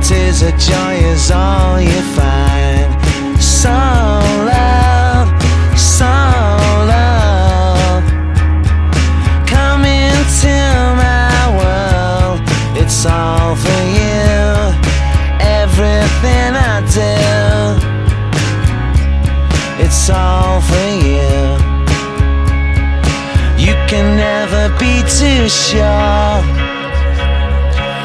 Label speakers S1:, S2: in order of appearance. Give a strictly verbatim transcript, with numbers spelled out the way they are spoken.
S1: tis a joy is all you find. So love, so love, come into my world. It's all for you, everything I do, it's all for you. You can never be too sure